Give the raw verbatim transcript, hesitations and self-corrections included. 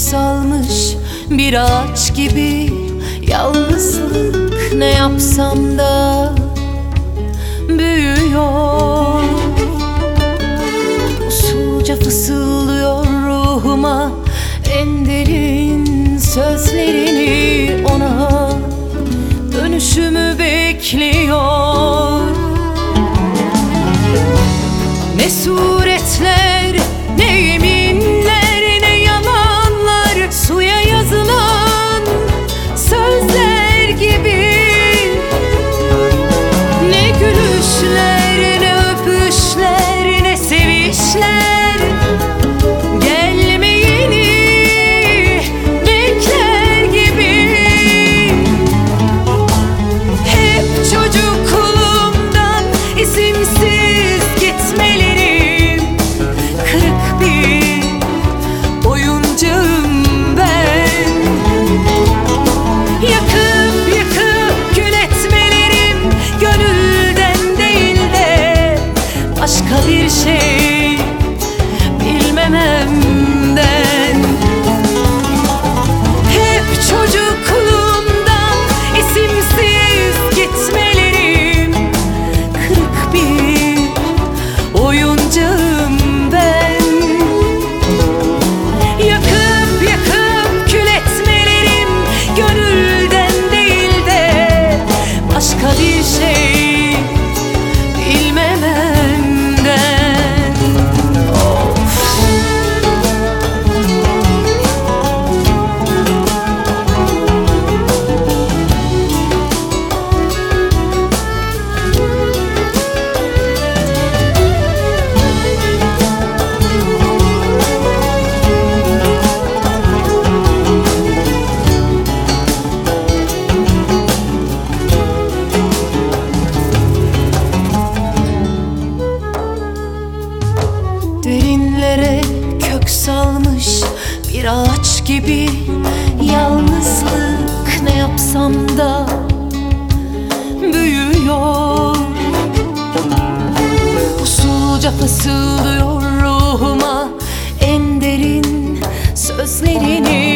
salmış bir ağaç gibi. Yalnızlık ne yapsam da büyüyor. Usulca fısıldıyor ruhuma en derin sözlerini. Ona dönüşümü bekliyor. Ne suretler, ne yeminler, ne yalanlar, suya yazılan sözler gibi. Ne gülüşler, ne öpüşler, ne sevişler, gelmeyeni bekler gibi. Hep çocukluğumdan isimsiz gitmelerim, kırık bir oyuncağım ben. Yakıp yakıp kül etmelerim, gönülden değil de başka bir şey bilmememden. Hep çocukluğumdan isimsiz gitmelerim, kırık bir oyuncağım ben. Yakıp yakıp kül etmelerim, gönülden değil de başka bir şey bilmememden. Of. Derinlere kök salmış bir ağaç gibi. Yalnızlık ne yapsam da büyüyor. Usulca fısıldıyor ruhuma en derin sözlerini.